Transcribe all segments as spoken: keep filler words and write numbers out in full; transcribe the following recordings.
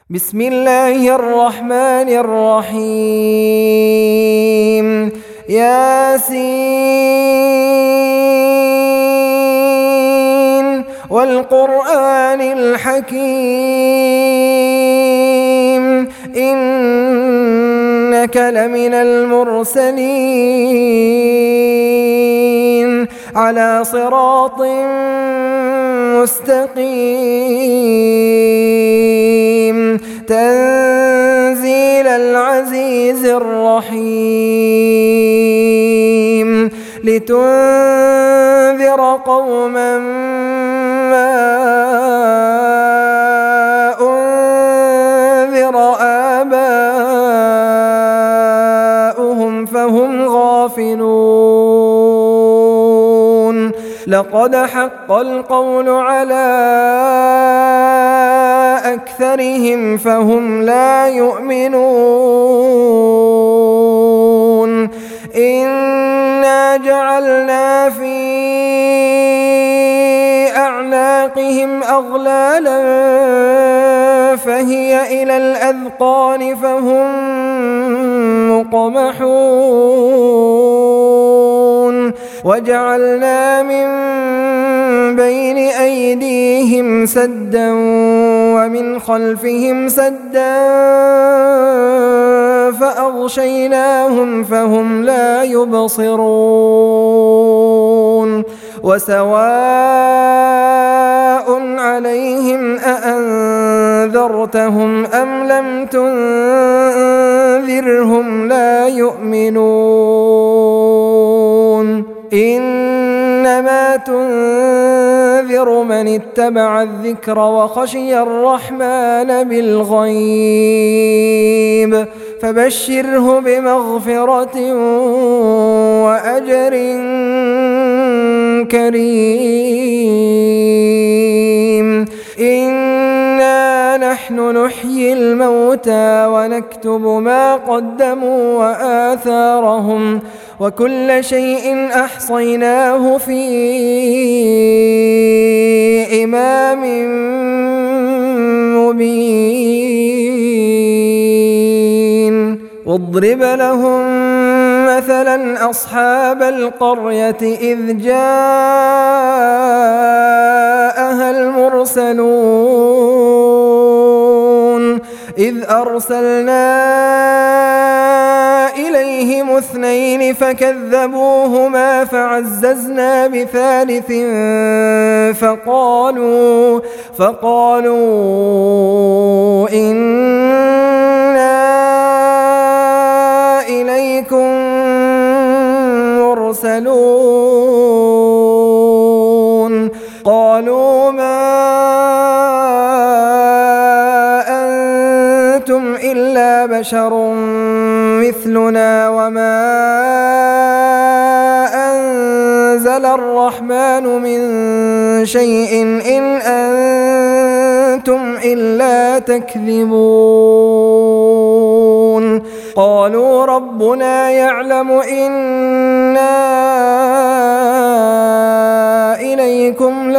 بسم الله الرحمن الرحيم ياسين والقرآن الحكيم إنك لمن المرسلين على صراط مستقيم تنزيل العزيز الرحيم لتنذر قوما ما أنذر آباؤهم فهم غافلون لقد حق القول على أكثرهم فهم لا يؤمنون إنا جعلنا في أعناقهم أغلالا فهي إلى الأذقان فهم مقمحون وجعلنا من بين أيديهم سدا ومن خلفهم سدا فأغشيناهم فهم لا يبصرون وسواء عليهم أأنذرتهم أم لم تنذرهم لا يؤمنون إنما تنذر من اتبع الذكر وخشي الرحمن بالغيب فبشره بمغفرة وأجر كريم إنا نحن نحيي الموتى ونكتب ما قدموا وآثارهم وكل شيء أحصيناه في إمام مبين واضرب لهم مثلا أصحاب القرية إذ جاءها المرسلون إذ أرسلنا إليهم اثنين فكذبوهما فعززنا بثالث فقالوا فقالوا إنا إليكم مرسلون قالوا ما أنتم إلا بشر مثلنا وما أنزل الرحمن من شيء إن أنتم إلا تكذبون قالوا ربنا يعلم إنا إليكم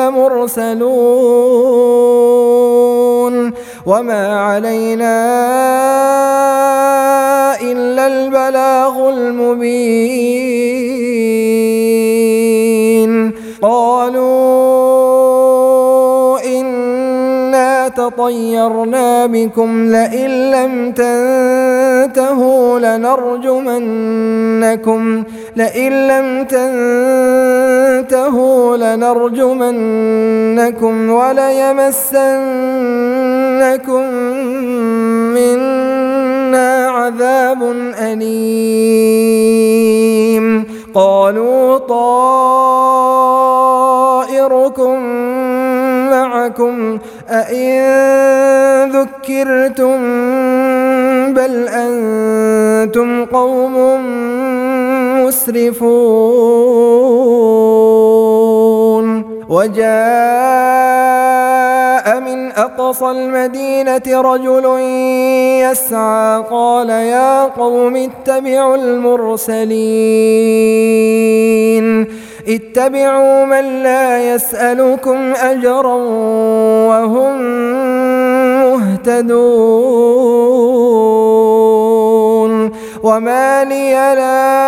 لمرسلون وما علينا إلا البلاغ المبين قالوا إنا تطيرنا بكم لئن لم تنتهوا لنرجمنكم لئن لم تنتهوا لنرجمنكم وليمسنكم منا عذاب أليم قالوا طائركم معكم أئن ذكرتم بل أنتم قوم مسرفون وجاء من أقصى المدينة رجل يسعى قال يا قوم اتبعوا المرسلين اتبعوا من لا يسألكم أجرا وهم مهتدون وما لي لا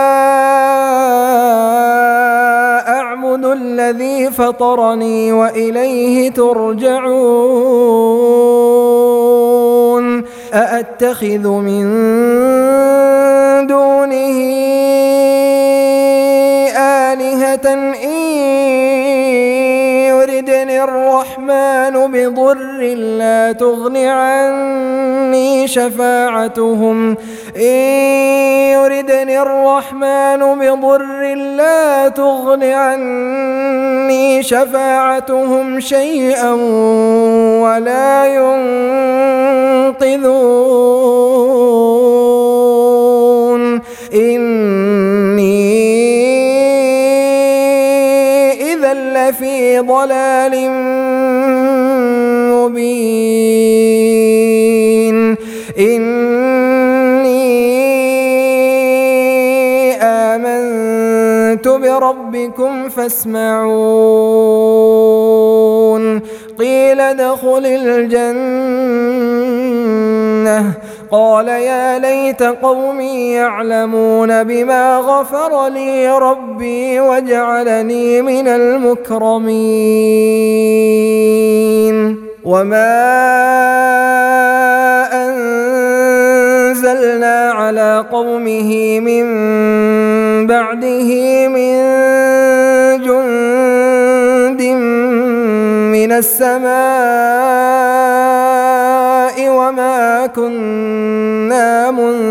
أعبد الذي فطرني وإليه ترجعون أأتخذ من دونه آلهة إن يردني الرحمن بضر لا تغن عني شفاعتهم إن يردني الرحمن بضر لا تغن عني شفاعتهم شيئا ولا ينقذون إني إذا لفي ضلال مبين إني آمنت بربكم فاسمعون قيل ادخل الجنة قال يا ليت قومي يعلمون بما غفر لي ربي وجعلني من المكرمين وما أنزلنا على قومه من بعده من جند من السماء وما كنا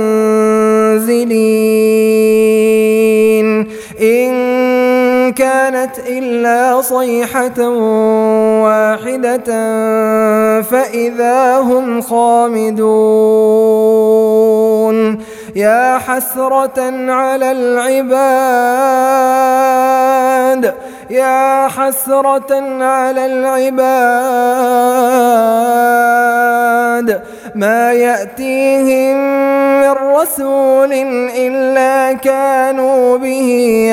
منزلين إن كانت إلا صيحة واحدة فإذا هم خامدون يا حسرة على العباد يا حسرة على العباد ما يأتيهم من رسول إلا كانوا به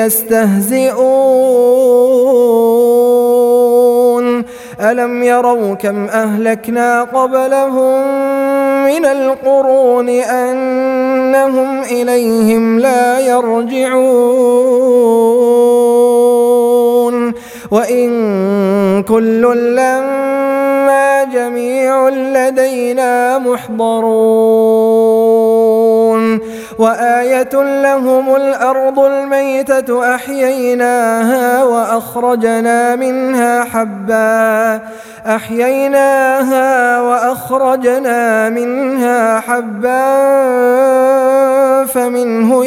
يستهزئون ألم يروا كم أهلكنا قبلهم من القرون أنهم إليهم لا يرجعون وإن كل لما جميع لدينا محضرون وآية لهم الأرض الميتة أحييناها وأخرجنا منها حبا أحييناها وأخرجنا منها حبا فمنه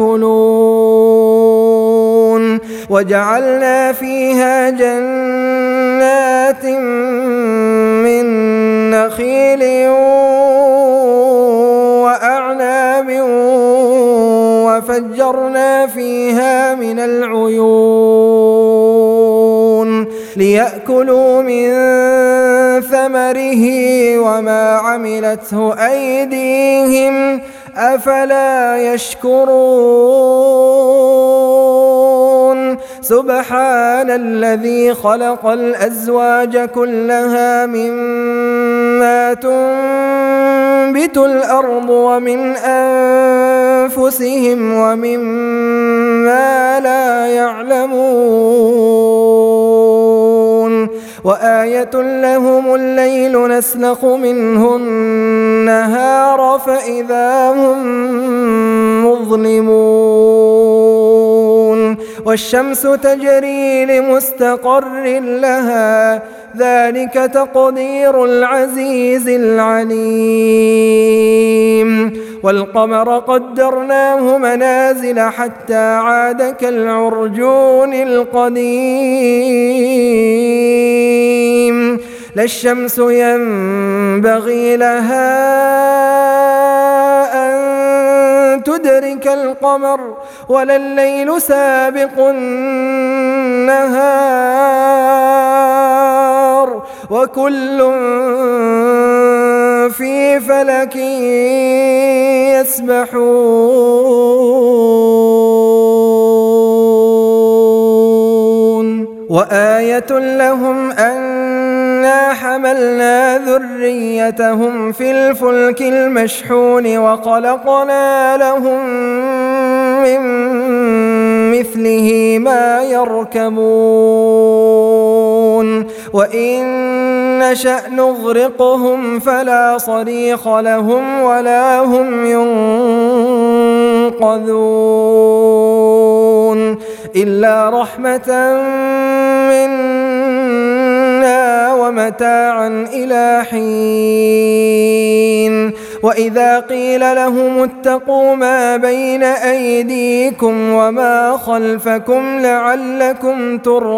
يأكلون وجعلنا فيها جنات من نخيل وأعناب وفجرنا فيها من العيون ليأكلوا من ثمره وما عملته أيديهم أفلا يشكرون سبحان الذي خلق الأزواج كلها مما تنبت الأرض ومن أنفسهم ومما لا يعلمون وآية لهم الليل نسلخ منه النهار فإذا هم مظلمون والشمس تجري لمستقر لها ذلك تقدير العزيز العليم والقمر قدرناه منازل حتى عاد كالعرجون القديم لا الشمس ينبغي لها أن تدرك القمر ولا الليل سابق النهار وكل في فلك يسبحون وآية لهم أنا حملنا ذريتهم ذريتهم في الفلك المشحون وخلقنا لهم من مثله ما يركبون وإن نشأ نغرقهم فلا صريخ لهم ولا هم ينقذون إلا رحمة منا ومتاعا إلى حين وإذا قيل لهم اتقوا ما بين أيديكم وما خلفكم لعلكم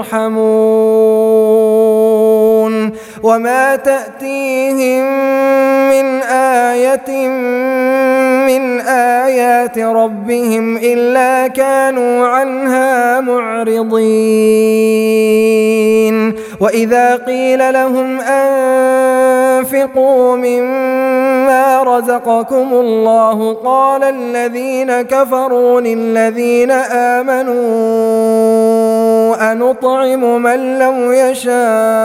ترحمون وما تأتيهم من آية من آيات ربهم إلا كانوا عنها معرضين وإذا قيل لهم أنفقوا مما رزقكم الله قال الذين كفروا للذين آمنوا أنطعم من لو يشاء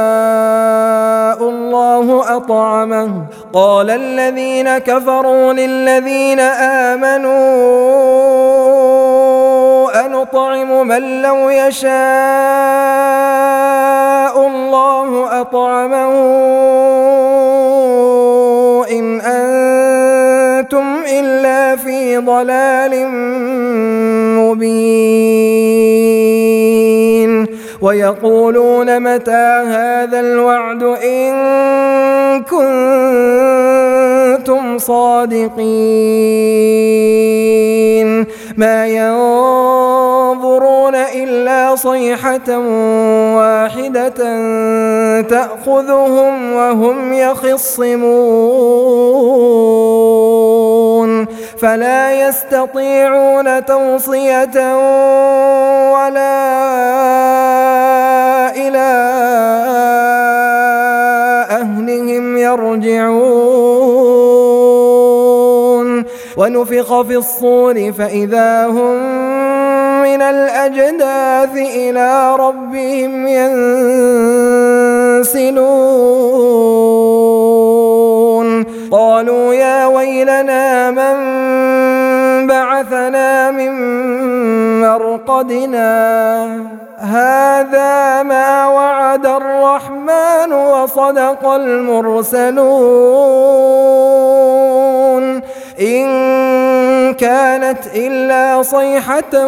الله أطعمه قال الذين كفروا للذين آمنوا أنطعم من لو يشاء الله أطعمه إن أنتم إلا في ضلال مبين ويقولون متى هذا الوعد إن كنتم صادقين ما ينظرون إلا صيحة واحدة تأخذهم وهم يخصمون فلا يستطيعون توصية ولا إلى أهلهم يرجعون ونفخ في الصور فإذا هم من الأجداث إلى ربهم ينسلون قالوا يا ويلنا من بعثنا من مرقدنا هذا ما وعد الرحمن وصدق المرسلون إن كانت إلا صيحة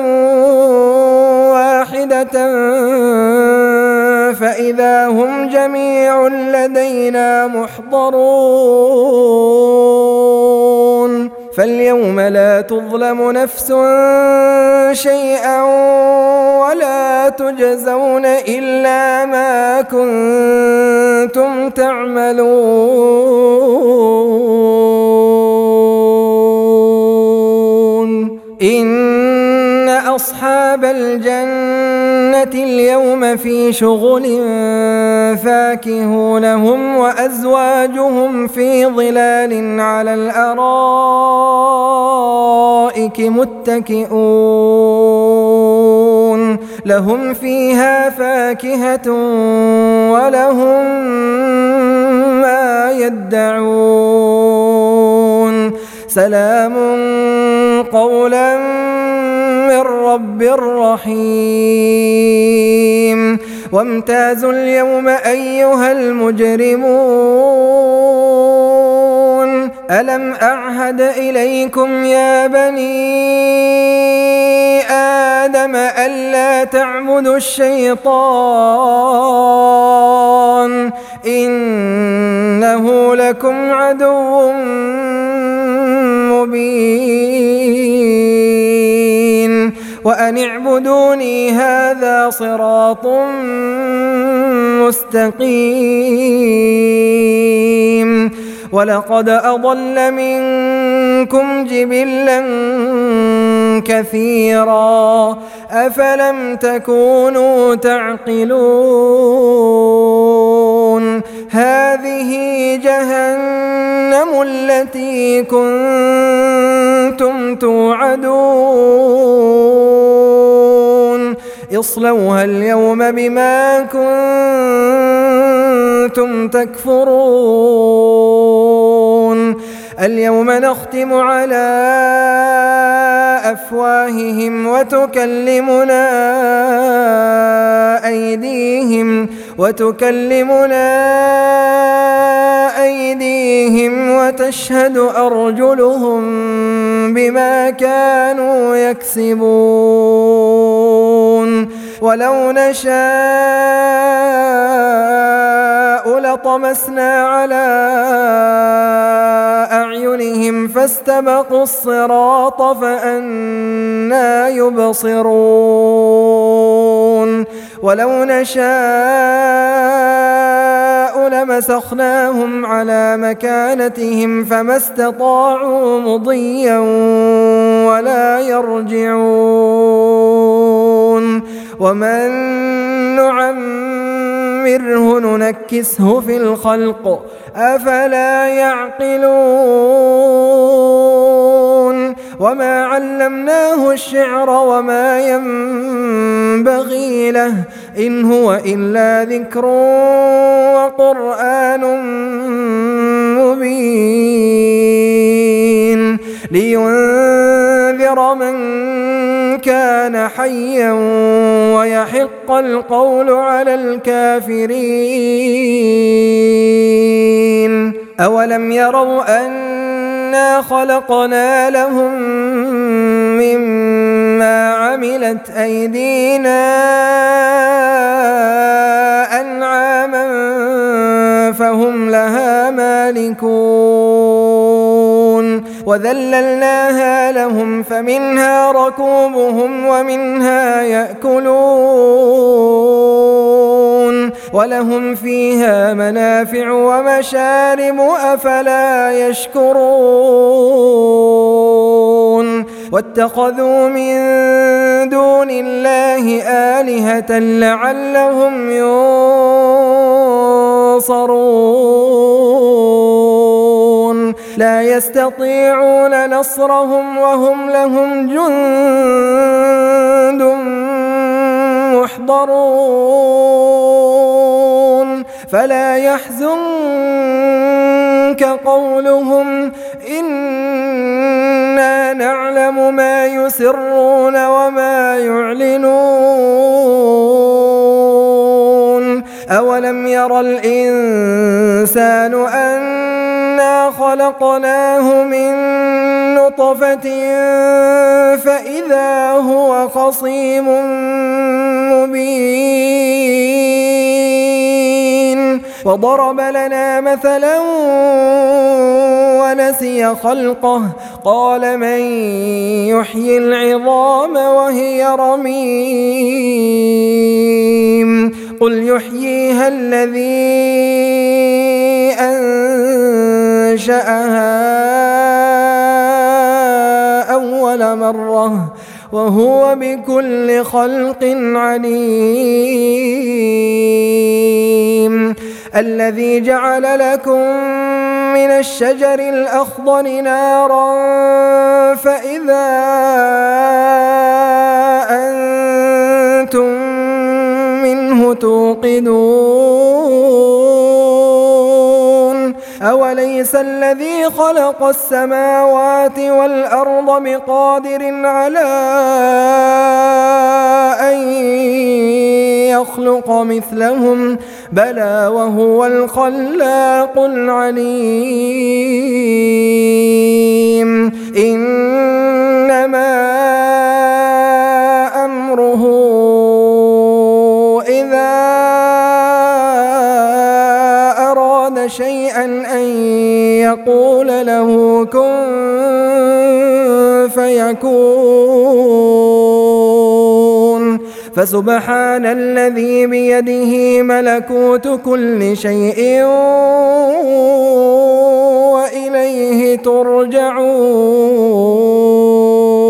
واحدة فإذا هم جميع لدينا محضرون فاليوم لا تظلم نفس شيئا ولا تجزون إلا ما كنتم تعملون إن أصحاب الجنة اليوم في شغل فاكهون هم وأزواجهم في ظلال على الأرائك متكئون لهم فيها فاكهة ولهم ما يدعون سلام قولا من رب رحيم وامتازوا اليوم أيها المجرمون ألم أعهد إليكم يا بني آدم ألا تعبدوا الشيطان إنه لكم عدو مبين وأن اعبدوني هذا صراط مستقيم ولقد أضل منكم جبلا كثيرا أفلم تكونوا تعقلون هذه جهنم التي كنتم توعدون اصلوها اليوم بما كنتم تكفرون اليوم نختم على أفواههم وتكلمنا أيديهم وتكلمنا أيديهم وتشهد أرجلهم بما كانوا يكسبون ولو نشاء لطمسنا على أعينهم فاستبقوا الصراط فأنى يبصرون ولو نشاء لمسخناهم على مكانتهم فما استطاعوا مضيا ولا يرجعون ومن نعمره ننكسه في الخلق أفلا يعقلون وما علمناه الشعر وما ينبغي له إن هو إلا ذكر وقرآن مبين لينذر من كان حيا ويحق القول على الكافرين أولم يروا أنا خلقنا لهم مما عملت أيدينا أنعاما فهم لها مالكون وذللناها لهم فمنها ركوبهم ومنها يأكلون ولهم فيها منافع ومشارب أفلا يشكرون واتخذوا من دون الله آلهة لعلهم ينصرون لا يستطيعون نصرهم وهم لهم جند محضرون فلا يحزنك قولهم إنا نعلم ما يسرون وما يعلنون أولم ير الإنسان أنا خلقناه من نطفة فإذا هو خصيم مبين وضرب لنا مثلا ونسي خلقه قال من يحيي العظام وهي رميم قل يحييها الذي أنشأها أول مرة وهو بكل خلق عليم الذي جعل لكم من الشجر الأخضر نارا فإذا أنتم منه توقدون أوليس الذي خلق السماوات والأرض بقادر على أن يخلق مثلهم بلى وهو الخلاق العليم إنما أمره إذا أراد شيئا أن يقول له كن فيكون فسبحان الذي بيده ملكوت كل شيء وإليه ترجعون.